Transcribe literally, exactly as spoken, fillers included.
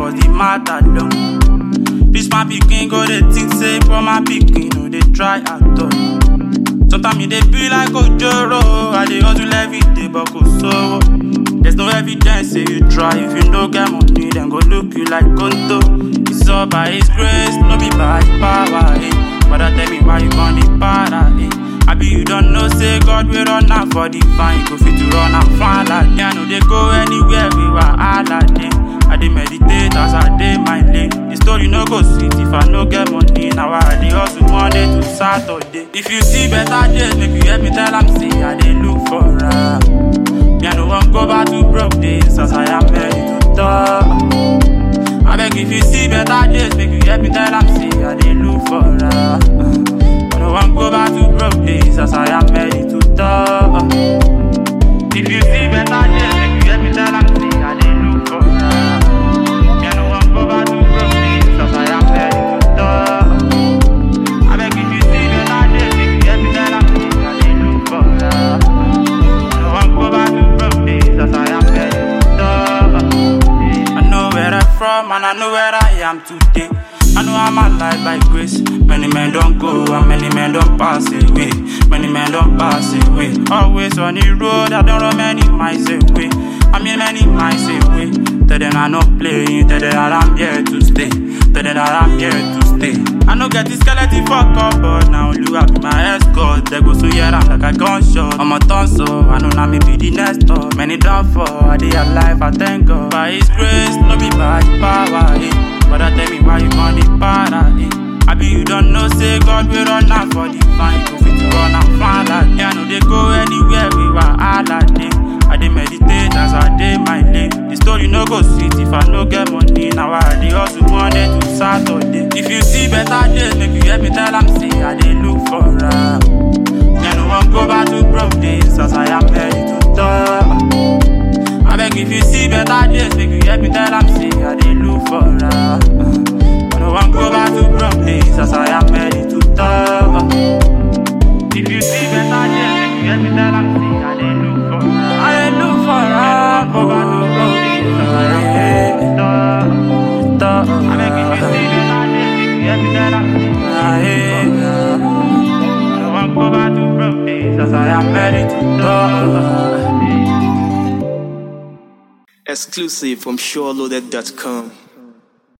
cause the matter long. This my pikin go they think say for my pikin no they try at all. Sometimes they be like Ojoro, I dey hustle every day but go so. There's no evidence say you try. If you no get money, then go look you like Konto. It's all by His grace, no be by His power. Eh. But tell me why you gonna para? Eh. I be you don't know say God will run out for the fine. Go fit to run and find like I know they go anywhere we were all like them. I dey meditate as I dey my lane. The story no go sweet if I no get money. Now I dey hustle Monday to Saturday. If you see better days, make you help me tell them say I dey look for her. Me I no want go back to broke days as I am ready to talk. I beg if you see better days, make you help me tell them say I dey look for her. I no want go back to broke days as I am ready to talk. If you see better days, make you help me tell them say I dey look for her. Me I no want go back to broke days as I am ready to talk. I beg if you see better days, make you help me tell them say I dey look for her. I know where I'm from and I know where I am today. I know I'm alive by grace. Many men don't go and many men don't pass away. Many men don't pass away. Always on the road, I don't run many miles away. I mean many miles away. Tell them I'm not playing, tell them that I'm here to stay. Tell them that I'm here to stay. I know get this skeleton fuck up, but now look at my escort. They go so yeah, I'm like a gunshot. I'm a tonso, I know now me be the next up. Many done for, I dey alive, I thank God. By His grace, no be by His power, eh. But I tell me why you gonna para, eh. I be you don't know, say God will run out for the fine. Go fit to run and find like yeah, I know they go anywhere we were all like them. I dey meditate as I dey my lane. The story no go sweet if I no get money. Now I dey hustle Monday to Saturday. If you see better days, make you help me tell them say I dey look for her. Me no want go back to broke days as I am ready to talk. I beg if you see better days, make you help me tell them say I dey look for her. I no want go back to broke days as I am ready to talk. If you see better days, make you help me tell them say I dey look for her. I dey look for her. Go back to broke days as I am ready to talk. I beg if you see better days, make you help me tell them say I dey look for her. I no want go back to broke days as I am ready to talk. Exclusive from SureLoaded dot com.